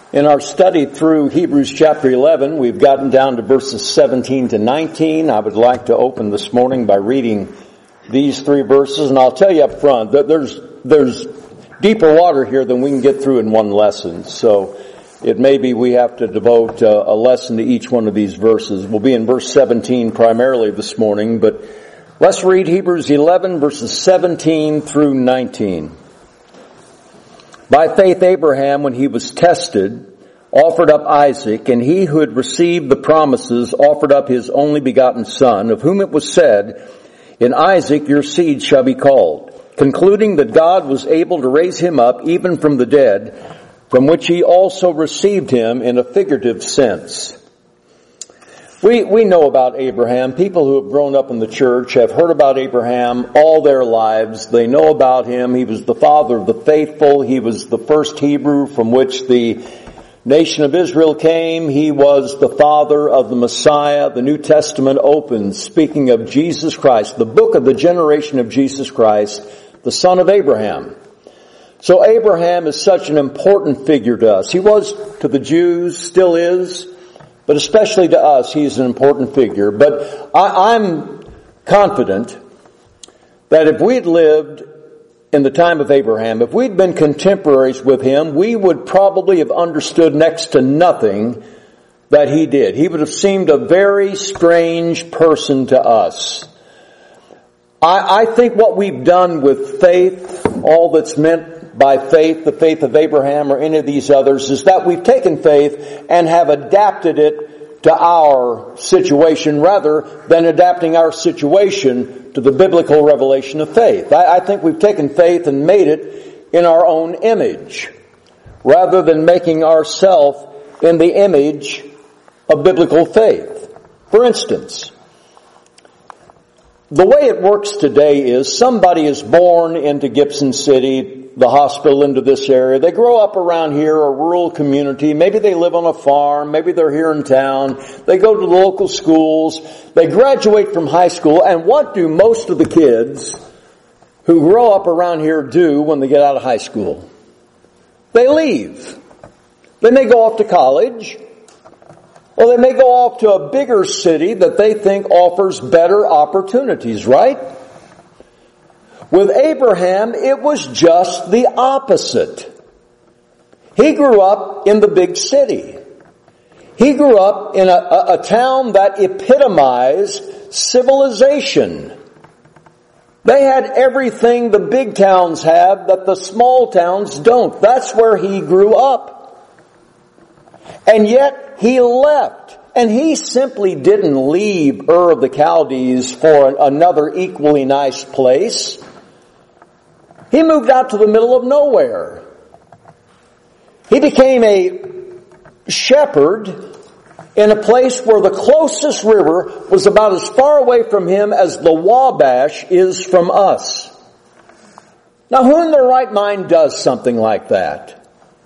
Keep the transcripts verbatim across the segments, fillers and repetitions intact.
In our study through Hebrews chapter eleven, we've gotten down to verses seventeen to nineteen. I would like to open this morning by reading these three verses, and I'll tell you up front that there's there's deeper water here than we can get through in one lesson. So it may be we have to devote uh, a lesson to each one of these verses. We'll be in verse seventeen primarily this morning, but let's read Hebrews eleven verses seventeen through nineteen. By faith Abraham, when he was tested, offered up Isaac, and he who had received the promises offered up his only begotten son, of whom it was said, "In Isaac your seed shall be called," concluding that God was able to raise him up even from the dead, from which he also received him in a figurative sense. We, we know about Abraham. People who have grown up in the church have heard about Abraham all their lives. They know about him. He was the father of the faithful. He was the first Hebrew from which the nation of Israel came. He was the father of the Messiah. The New Testament opens speaking of Jesus Christ, the book of the generation of Jesus Christ, the son of Abraham. So Abraham is such an important figure to us. He was to the Jews, still is. But especially to us, he's an important figure. But I, I'm confident that if we'd lived in the time of Abraham, if we'd been contemporaries with him, we would probably have understood next to nothing that he did. He would have seemed a very strange person to us. I, I think what we've done with faith, all that's meant by faith, the faith of Abraham or any of these others, is that we've taken faith and have adapted it to our situation rather than adapting our situation to the biblical revelation of faith. I, I think we've taken faith and made it in our own image rather than making ourselves in the image of biblical faith. For instance, the way it works today is somebody is born into Gibson City, the hospital into this area. They grow up around here, a rural community. Maybe they live on a farm. Maybe they're here in town. They go to the local schools. They graduate from high school. And what do most of the kids who grow up around here do when they get out of high school? They leave. They may go off to college, or they may go off to a bigger city that they think offers better opportunities, right? With Abraham, it was just the opposite. He grew up in the big city. He grew up in a, a, a town that epitomized civilization. They had everything the big towns have that the small towns don't. That's where he grew up. And yet he left. And he simply didn't leave Ur of the Chaldees for another equally nice place. He moved out to the middle of nowhere. He became a shepherd in a place where the closest river was about as far away from him as the Wabash is from us. Now, who in their right mind does something like that?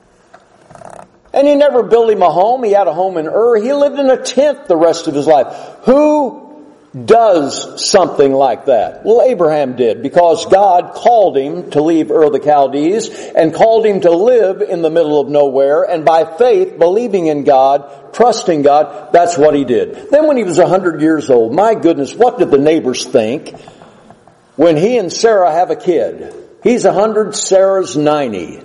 And he never built him a home. He had a home in Ur. He lived in a tent the rest of his life. Who does something like that? Well, Abraham did, because God called him to leave Ur of the Chaldees and called him to live in the middle of nowhere, and by faith, believing in God, trusting God, that's what he did. Then when he was a hundred years old, my goodness, what did the neighbors think when he and Sarah have a kid? He's a hundred, Sarah's ninety.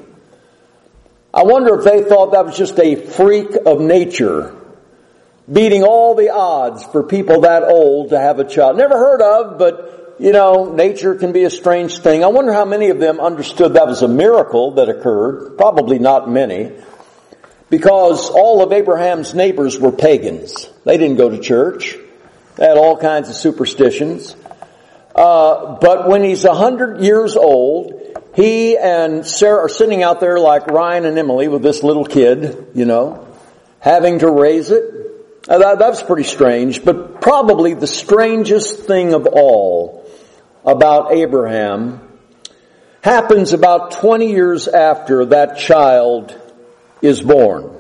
I wonder if they thought that was just a freak of nature, beating all the odds for people that old to have a child. Never heard of, but, you know, nature can be a strange thing. I wonder how many of them understood that was a miracle that occurred. Probably not many. Because all of Abraham's neighbors were pagans. They didn't go to church. They had all kinds of superstitions. Uh, but when he's a hundred years old, he and Sarah are sitting out there like Ryan and Emily with this little kid, you know, having to raise it. Now that, that's pretty strange, but probably the strangest thing of all about Abraham happens about twenty years after that child is born.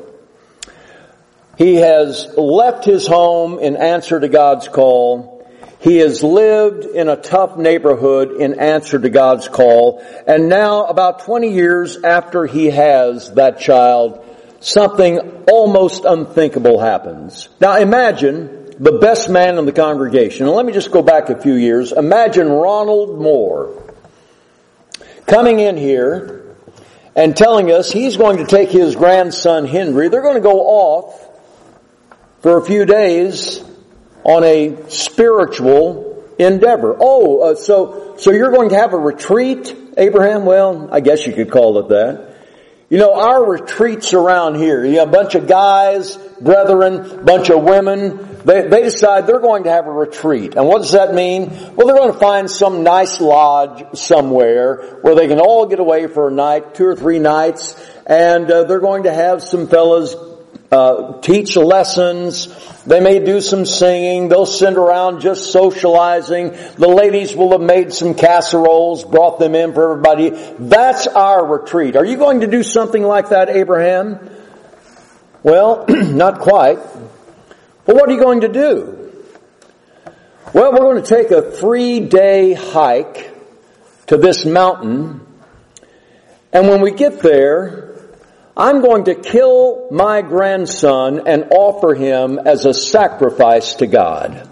He has left his home in answer to God's call. He has lived in a tough neighborhood in answer to God's call. And now, about twenty years after he has that child, something almost unthinkable happens. Now imagine the best man in the congregation. And let me just go back a few years. Imagine Ronald Moore coming in here and telling us he's going to take his grandson Henry. They're going to go off for a few days on a spiritual endeavor. Oh, uh, so so you're going to have a retreat, Abraham? Well, I guess you could call it that. You know, our retreats around here, you know, a bunch of guys, brethren, bunch of women, they, they decide they're going to have a retreat. And what does that mean? Well, they're going to find some nice lodge somewhere where they can all get away for a night, two or three nights, and uh, they're going to have some fellas uh teach lessons. They may do some singing. They'll sit around just socializing. The ladies will have made some casseroles, brought them in for everybody. That's our retreat. Are you going to do something like that, Abraham? Well, not quite. Well, what are you going to do? Well, we're going to take a three-day hike to this mountain. And when we get there, I'm going to kill my grandson and offer him as a sacrifice to God.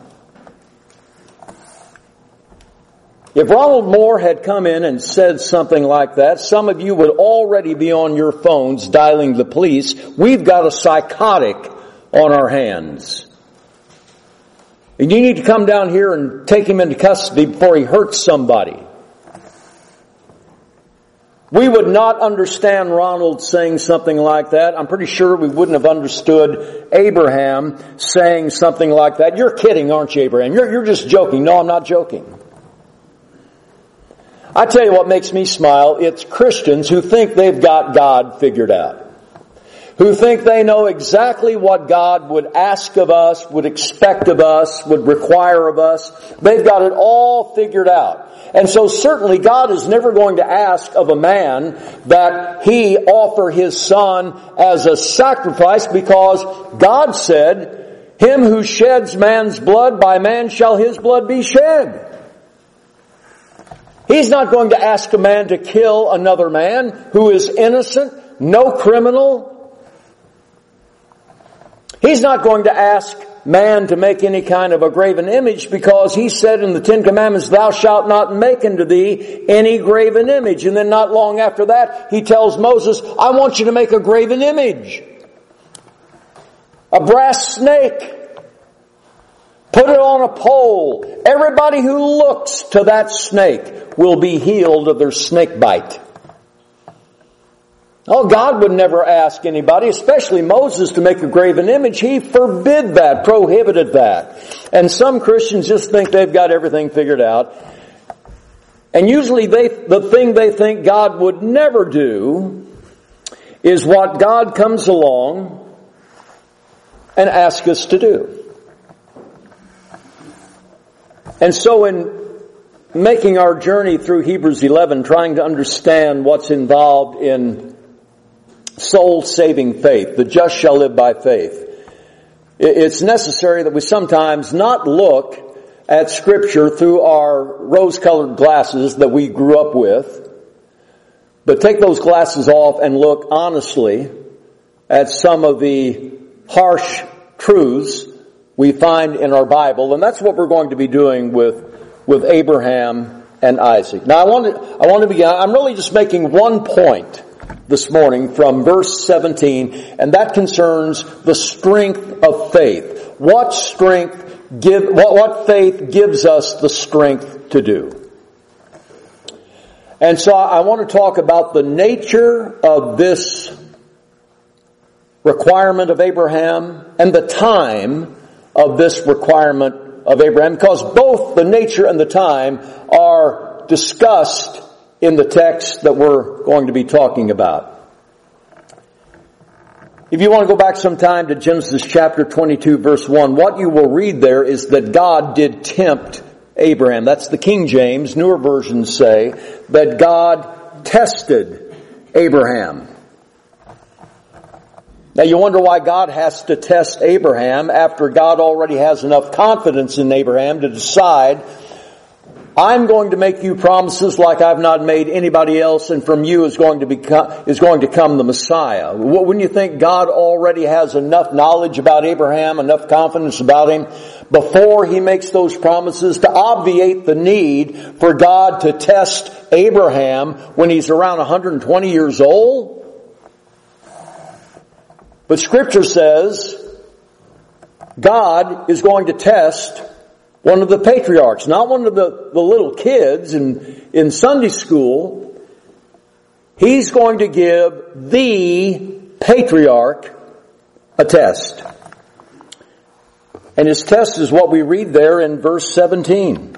If Ronald Moore had come in and said something like that, some of you would already be on your phones dialing the police. We've got a psychotic on our hands. And you need to come down here and take him into custody before he hurts somebody. We would not understand Ronald saying something like that. I'm pretty sure we wouldn't have understood Abraham saying something like that. You're kidding, aren't you, Abraham? You're, you're just joking. No, I'm not joking. I tell you what makes me smile. It's Christians who think they've got God figured out. Who think they know exactly what God would ask of us, would expect of us, would require of us. They've got it all figured out. And so certainly God is never going to ask of a man that he offer his son as a sacrifice, because God said, "Him who sheds man's blood, by man shall his blood be shed." He's not going to ask a man to kill another man who is innocent, no criminal. He's not going to ask man to make any kind of a graven image, because he said in the Ten Commandments, "Thou shalt not make unto thee any graven image." And then not long after that, he tells Moses, "I want you to make a graven image. A brass snake. Put it on a pole. Everybody who looks to that snake will be healed of their snake bite." Oh, God would never ask anybody, especially Moses, to make a graven image. He forbid that, prohibited that. And some Christians just think they've got everything figured out. And usually they, the thing they think God would never do is what God comes along and asks us to do. And so in making our journey through Hebrews eleven, trying to understand what's involved in soul-saving faith, the just shall live by faith, it's necessary that we sometimes not look at Scripture through our rose-colored glasses that we grew up with, but take those glasses off and look honestly at some of the harsh truths we find in our Bible. And that's what we're going to be doing with, with Abraham and Isaac. Now I want to, I want to begin, I'm really just making one point this morning from verse seventeen, and that concerns the strength of faith. What strength give, what, what faith gives us the strength to do. And so I want to talk about the nature of this requirement of Abraham and the time of this requirement of Abraham, because both the nature and the time are discussed in the text that we're going to be talking about. If you want to go back sometime to Genesis chapter twenty-two verse one, what you will read there is that God did tempt Abraham. That's the King James. Newer versions say that God tested Abraham. Now you wonder why God has to test Abraham after God already has enough confidence in Abraham to decide I'm going to make you promises like I've not made anybody else, and from you is going to become, is going to come the Messiah. Wouldn't you think God already has enough knowledge about Abraham, enough confidence about him, before he makes those promises to obviate the need for God to test Abraham when he's around one hundred twenty years old? But Scripture says God is going to test one of the patriarchs, not one of the, the little kids in, in Sunday school. He's going to give the patriarch a test. And his test is what we read there in verse seventeen.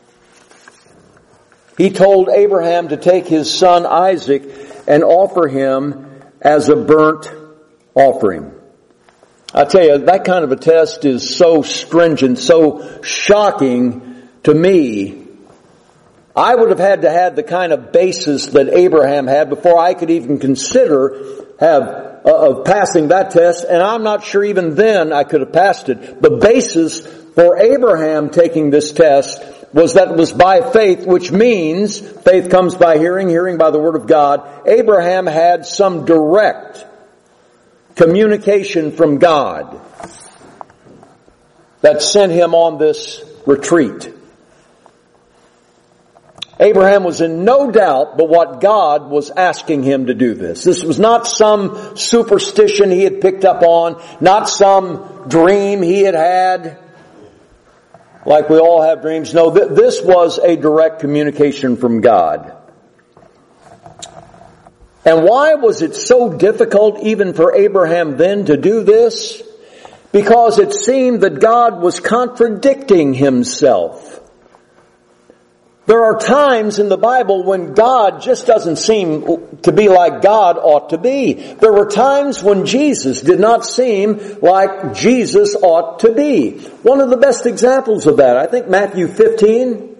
He told Abraham to take his son Isaac and offer him as a burnt offering. I tell you, that kind of a test is so stringent, so shocking to me. I would have had to have the kind of basis that Abraham had before I could even consider have uh, of passing that test, and I'm not sure even then I could have passed it. The basis for Abraham taking this test was that it was by faith, which means faith comes by hearing, hearing by the Word of God. Abraham had some direct communication from God that sent him on this retreat. Abraham was in no doubt but what God was asking him to do this. This was not some superstition he had picked up on, not some dream he had had, like we all have dreams. No, th- this was a direct communication from God. And why was it so difficult even for Abraham then to do this? Because it seemed that God was contradicting himself. There are times in the Bible when God just doesn't seem to be like God ought to be. There were times when Jesus did not seem like Jesus ought to be. One of the best examples of that, I think Matthew fifteen.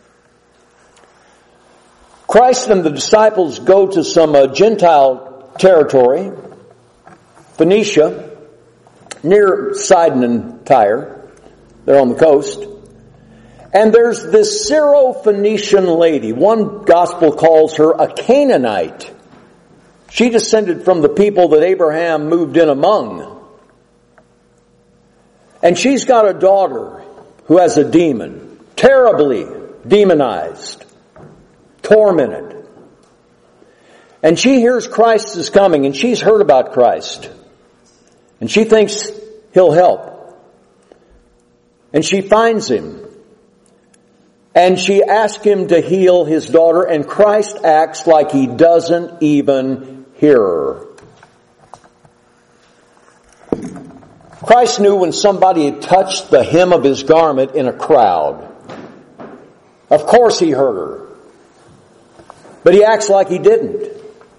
Christ and the disciples go to some uh, Gentile territory, Phoenicia, near Sidon and Tyre. They're on the coast. And there's this Syro-Phoenician lady. One gospel calls her a Canaanite. She descended from the people that Abraham moved in among. And she's got a daughter who has a demon, terribly demonized, tormented. And she hears Christ is coming, and she's heard about Christ. And she thinks he'll help. And she finds him. And she asks him to heal his daughter, and Christ acts like he doesn't even hear her. Christ knew when somebody had touched the hem of his garment in a crowd. Of course he heard her. But he acts like he didn't.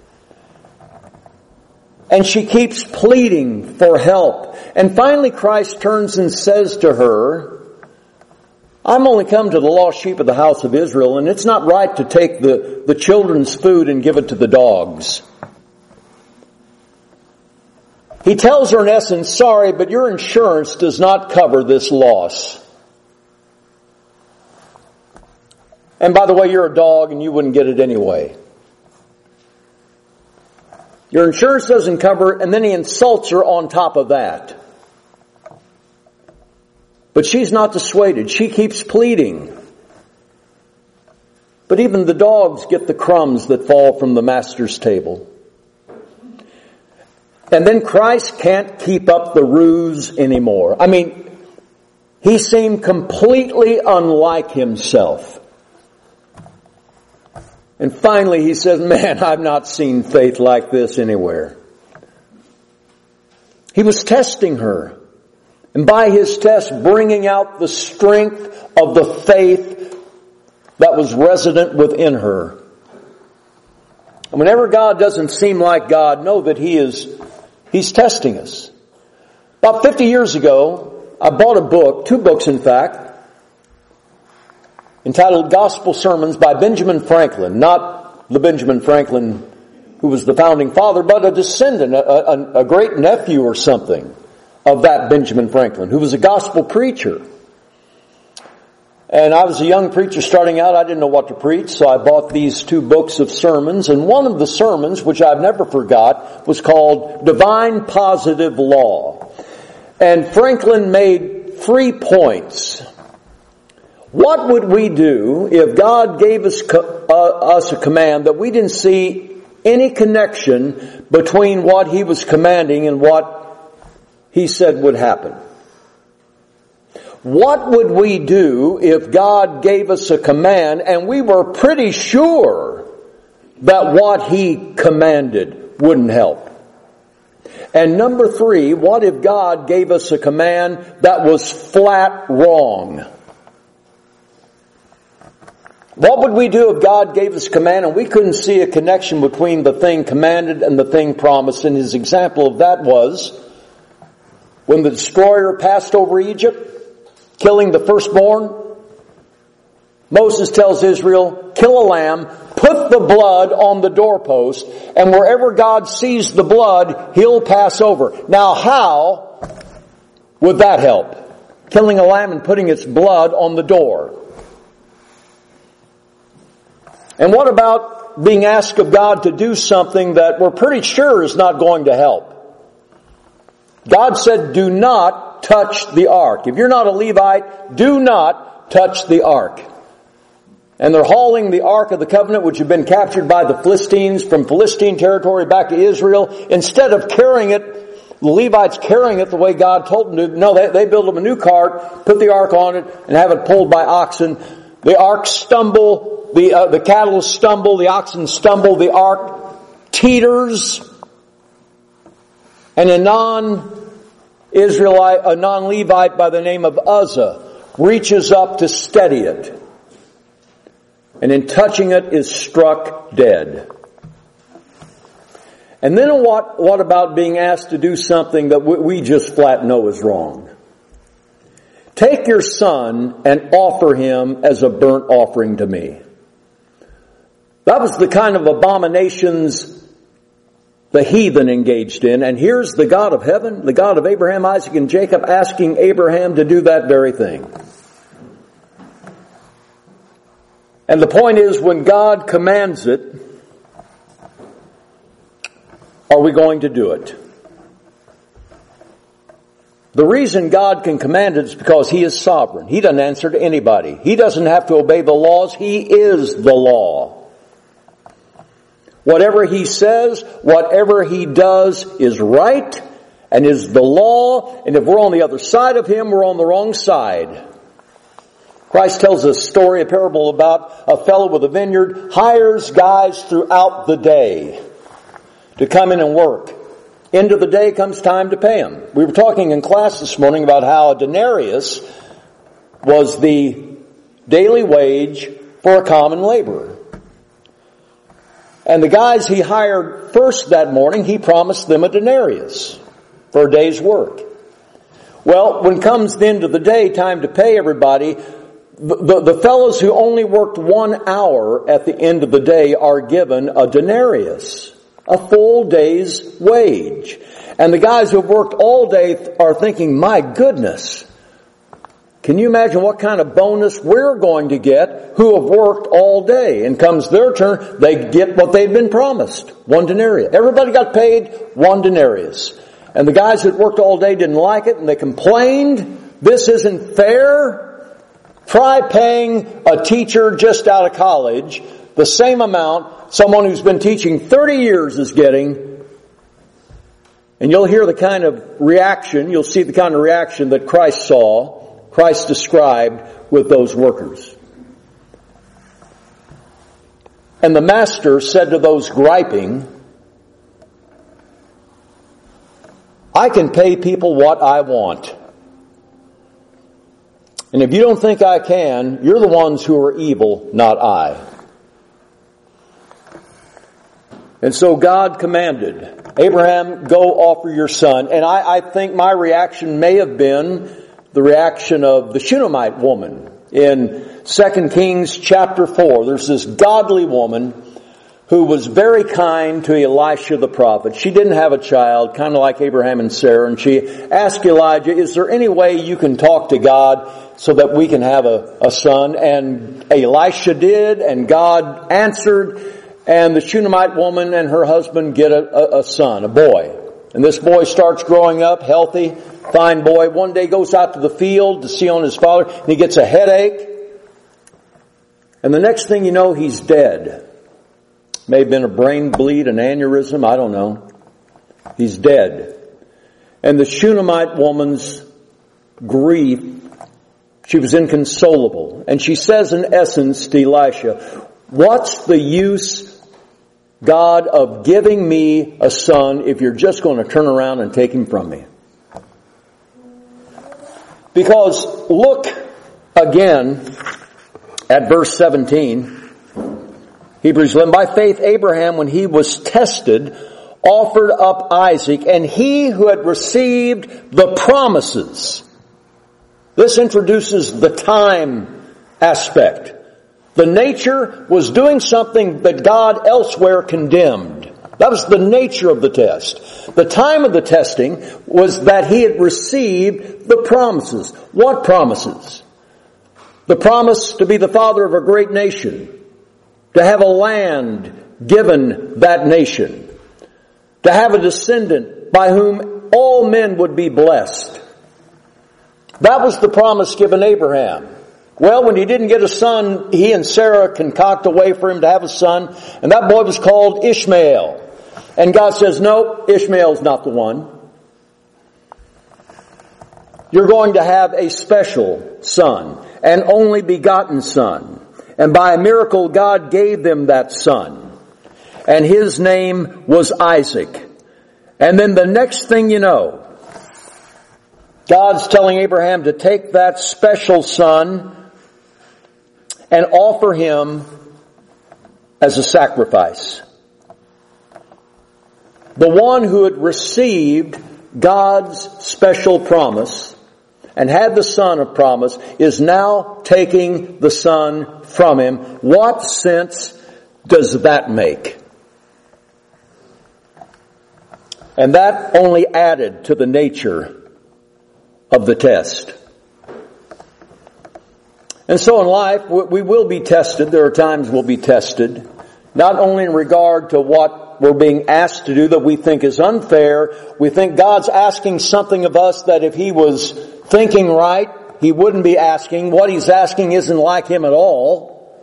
And she keeps pleading for help. And finally Christ turns and says to her, I'm only come to the lost sheep of the house of Israel, and it's not right to take the, the children's food and give it to the dogs. He tells her in essence, sorry, but your insurance does not cover this loss. And by the way, you're a dog and you wouldn't get it anyway. Your insurance doesn't cover it, and then he insults her on top of that. But she's not dissuaded. She keeps pleading. But even the dogs get the crumbs that fall from the master's table. And then Christ can't keep up the ruse anymore. I mean, he seemed completely unlike himself. And finally he says, man, I've not seen faith like this anywhere. He was testing her. And by his test, bringing out the strength of the faith that was resident within her. And whenever God doesn't seem like God, know that He is, He's testing us. About fifty years ago, I bought a book, two books in fact, entitled Gospel Sermons by Benjamin Franklin. Not the Benjamin Franklin who was the founding father, but a descendant, a, a, a great nephew or something of that Benjamin Franklin, who was a gospel preacher. And I was a young preacher starting out. I didn't know what to preach, so I bought these two books of sermons. And one of the sermons, which I've never forgot, was called Divine Positive Law. And Franklin made three points. What would we do if God gave us, uh, us a command that we didn't see any connection between what He was commanding and what He said would happen? What would we do if God gave us a command and we were pretty sure that what He commanded wouldn't help? And number three, what if God gave us a command that was flat wrong? What would we do if God gave us a command and we couldn't see a connection between the thing commanded and the thing promised? And his example of that was when the destroyer passed over Egypt, killing the firstborn. Moses tells Israel, kill a lamb, put the blood on the doorpost, and wherever God sees the blood, He'll pass over. Now how would that help? Killing a lamb and putting its blood on the door. And what about being asked of God to do something that we're pretty sure is not going to help? God said, do not touch the ark. If you're not a Levite, do not touch the ark. And they're hauling the Ark of the Covenant, which had been captured by the Philistines from Philistine territory back to Israel. Instead of carrying it, the Levites carrying it the way God told them to, no, they, they built them a new cart, put the ark on it, and have it pulled by oxen. The ark stumble, the, uh, the cattle stumble, the oxen stumble, the ark teeters. And a non-Israelite, a non-Levite by the name of Uzzah reaches up to steady it. And in touching it is struck dead. And then what, what about being asked to do something that we just flat know is wrong? Take your son and offer him as a burnt offering to me. That was the kind of abominations the heathen engaged in. And here's the God of heaven, the God of Abraham, Isaac, and Jacob, asking Abraham to do that very thing. And the point is, when God commands it, are we going to do it? The reason God can command it is because He is sovereign. He doesn't answer to anybody. He doesn't have to obey the laws. He is the law. Whatever He says, whatever He does is right and is the law. And if we're on the other side of Him, we're on the wrong side. Christ tells a story, a parable about a fellow with a vineyard, hires guys throughout the day to come in and work. End of the day comes time to pay them. We were talking in class this morning about how a denarius was the daily wage for a common laborer. And the guys he hired first that morning, he promised them a denarius for a day's work. Well, when comes the end of the day, time to pay everybody, The, the, the fellows who only worked one hour at the end of the day are given a denarius, a full day's wage. And the guys who have worked all day are thinking, my goodness, can you imagine what kind of bonus we're going to get who have worked all day? And comes their turn, they get what they'd been promised, one denarius. Everybody got paid one denarius. And the guys that worked all day didn't like it and they complained, this isn't fair. Try paying a teacher just out of college the same amount someone who's been teaching thirty years is getting, and you'll hear the kind of reaction, you'll see the kind of reaction that Christ saw, Christ described with those workers. And the master said to those griping, I can pay people what I want. And if you don't think I can, you're the ones who are evil, not I. And so God commanded, Abraham, go offer your son. And I, I think my reaction may have been the reaction of the Shunammite woman in Second Kings chapter four. There's this godly woman who was very kind to Elisha the prophet. She didn't have a child, kind of like Abraham and Sarah, and she asked Elijah, is there any way you can talk to God so that we can have a, a son? And Elisha did, and God answered, and the Shunammite woman and her husband get a, a, a son, a boy. And this boy starts growing up, healthy, fine boy. One day goes out to the field to see on his father, and he gets a headache. And the next thing you know, he's dead. May have been a brain bleed, an aneurysm, I don't know. He's dead. And the Shunammite woman's grief, she was inconsolable. And she says in essence to Elisha, what's the use, God, of giving me a son if you're just going to turn around and take him from me? Because look again at verse seventeen. Hebrews eleven, by faith Abraham, when he was tested, offered up Isaac, and he who had received the promises. This introduces the time aspect. The nature was doing something that God elsewhere condemned. That was the nature of the test. The time of the testing was that he had received the promises. What promises? The promise to be the father of a great nation. To have a land given that nation. To have a descendant by whom all men would be blessed. That was the promise given Abraham. Well, when he didn't get a son, he and Sarah concoct a way for him to have a son, and that boy was called Ishmael. And God says, no, Ishmael's not the one. You're going to have a special son, an only begotten son. And by a miracle, God gave them that son. And his name was Isaac. And then the next thing you know, God's telling Abraham to take that special son and offer him as a sacrifice. The one who had received God's special promise and had the son of promise is now taking the son from him. What sense does that make? And that only added to the nature of the test. And so in life, we will be tested. There are times we'll be tested. Not only in regard to what we're being asked to do that we think is unfair. We think God's asking something of us that if He was thinking right, He wouldn't be asking. What He's asking isn't like Him at all.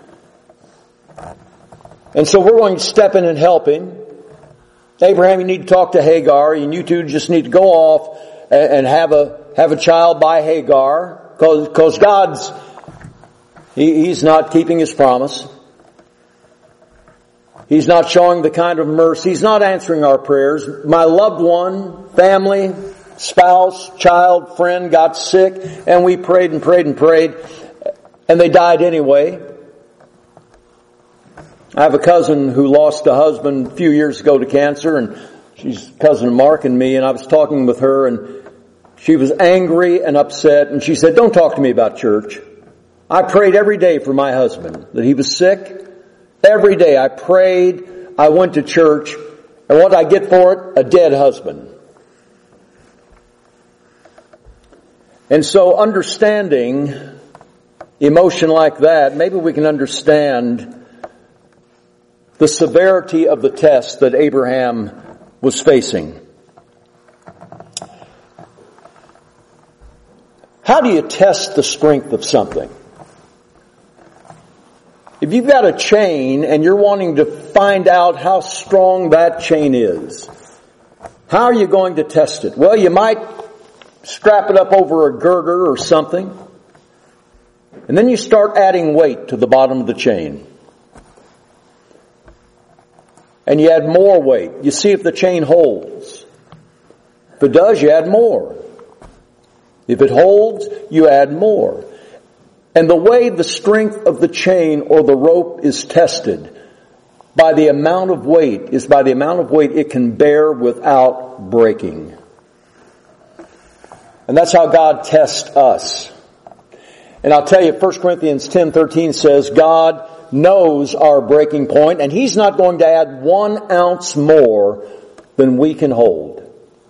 And so we're going to step in and help Him. Abraham, you need to talk to Hagar, and you two just need to go off and have a have a child by Hagar, because because God's he, He's not keeping His promise. He's not showing the kind of mercy. He's not answering our prayers. My loved one, family, spouse, child, friend got sick, and we prayed and prayed and prayed, and they died anyway. I have a cousin who lost a husband a few years ago to cancer, and she's cousin Mark and me, and I was talking with her, and she was angry and upset, and she said, "Don't talk to me about church. I prayed every day for my husband, that he was sick. Every day I prayed, I went to church, and what I get for it? A dead husband." And so understanding emotion like that, maybe we can understand the severity of the test that Abraham was facing. How do you test the strength of something? If you've got a chain and you're wanting to find out how strong that chain is, how are you going to test it? Well, you might strap it up over a girder or something, and then you start adding weight to the bottom of the chain. And you add more weight. You see if the chain holds. If it does, you add more. If it holds, you add more. And the way the strength of the chain or the rope is tested by the amount of weight is by the amount of weight it can bear without breaking. And that's how God tests us. And I'll tell you, First Corinthians ten thirteen says, God knows our breaking point, and He's not going to add one ounce more than we can hold.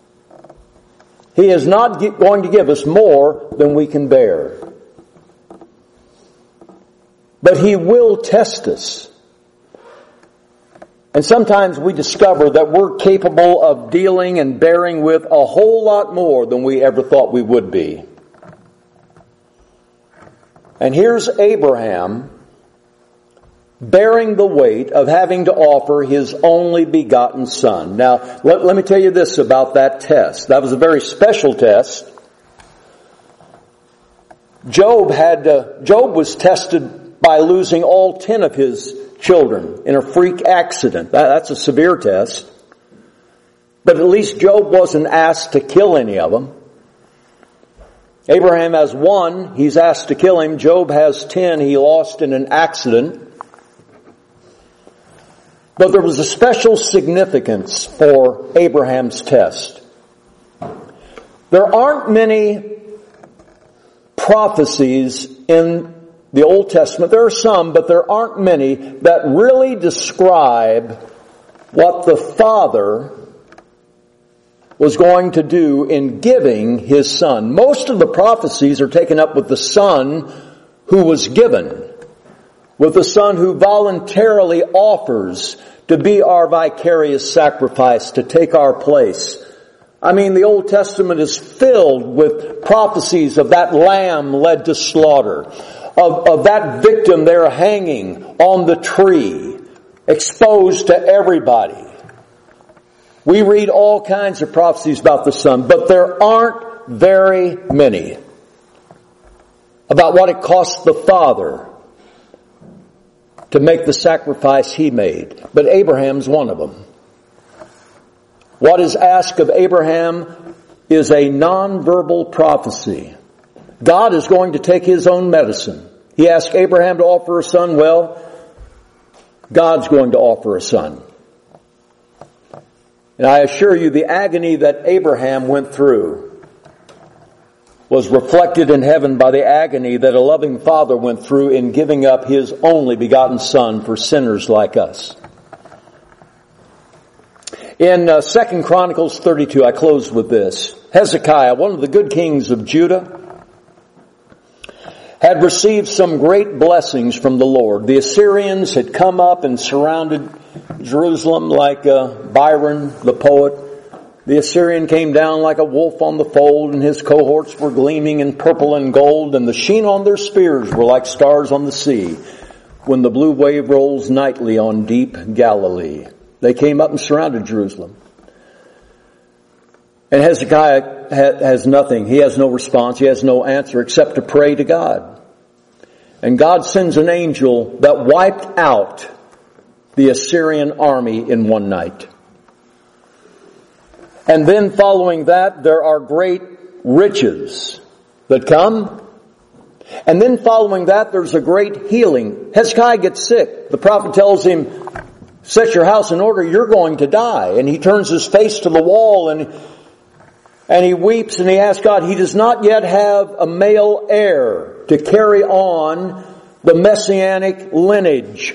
He is not going to give us more than we can bear. But He will test us. And sometimes we discover that we're capable of dealing and bearing with a whole lot more than we ever thought we would be. And here's Abraham bearing the weight of having to offer his only begotten son. Now, let, let me tell you this about that test. That was a very special test. Job had to, Job was tested by losing all ten of his children in a freak accident. That, that's a severe test. But at least Job wasn't asked to kill any of them. Abraham has one, he's asked to kill him. Job has ten, he lost in an accident. But there was a special significance for Abraham's test. There aren't many prophecies in the Old Testament. There are some, but there aren't many that really describe what the Father was going to do in giving His Son. Most of the prophecies are taken up with the Son who was given, with the Son who voluntarily offers to be our vicarious sacrifice, to take our place. I mean, the Old Testament is filled with prophecies of that lamb led to slaughter, of, of that victim there hanging on the tree, exposed to everybody. We read all kinds of prophecies about the Son, but there aren't very many about what it cost the Father to make the sacrifice He made. But Abraham's one of them. What is asked of Abraham is a nonverbal prophecy. God is going to take His own medicine. He asked Abraham to offer a son. Well, God's going to offer a son. And I assure you, the agony that Abraham went through was reflected in heaven by the agony that a loving father went through in giving up his only begotten son for sinners like us. In uh, Second Chronicles thirty-two, I close with this. Hezekiah, one of the good kings of Judah, had received some great blessings from the Lord. The Assyrians had come up and surrounded Jerusalem like uh, Byron, the poet. The Assyrian came down like a wolf on the fold, and his cohorts were gleaming in purple and gold, and the sheen on their spears were like stars on the sea when the blue wave rolls nightly on deep Galilee. They came up and surrounded Jerusalem. And Hezekiah ha- has nothing. He has no response. He has no answer except to pray to God. And God sends an angel that wiped out the Assyrian army in one night. And then following that, there are great riches that come. And then following that, there's a great healing. Hezekiah gets sick. The prophet tells him, set your house in order, you're going to die. And he turns his face to the wall and, and he weeps and he asks God, he does not yet have a male heir to carry on the messianic lineage.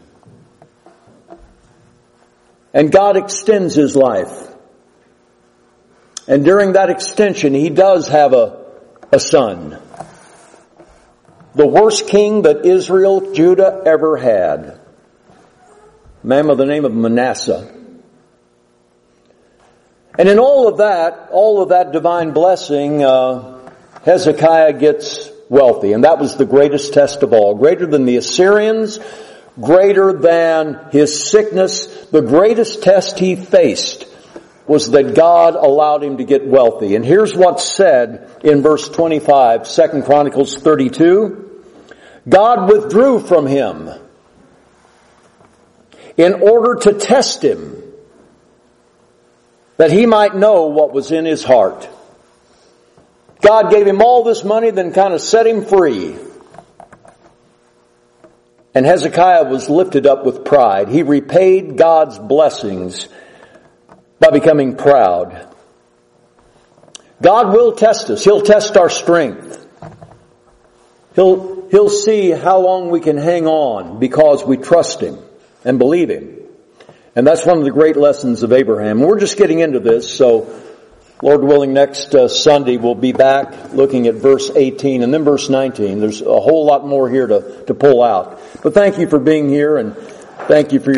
And God extends his life. And during that extension, he does have a, a son. The worst king that Israel, Judah ever had. A man by the name of Manasseh. And in all of that, all of that divine blessing, uh, Hezekiah gets wealthy. And that was the greatest test of all. Greater than the Assyrians, greater than his sickness, the greatest test he faced was that God allowed him to get wealthy. And here's what's said in verse twenty-five, Second Chronicles thirty-two. God withdrew from him in order to test him, that he might know what was in his heart. God gave him all this money, then kind of set him free. And Hezekiah was lifted up with pride. He repaid God's blessings by becoming proud. God will test us. He'll test our strength. He'll, He'll see how long we can hang on because we trust Him and believe Him. And that's one of the great lessons of Abraham. We're just getting into this, so Lord willing, next uh, Sunday we'll be back looking at verse eighteen and then verse nineteen. There's a whole lot more here to, to pull out. But thank you for being here, and thank you for your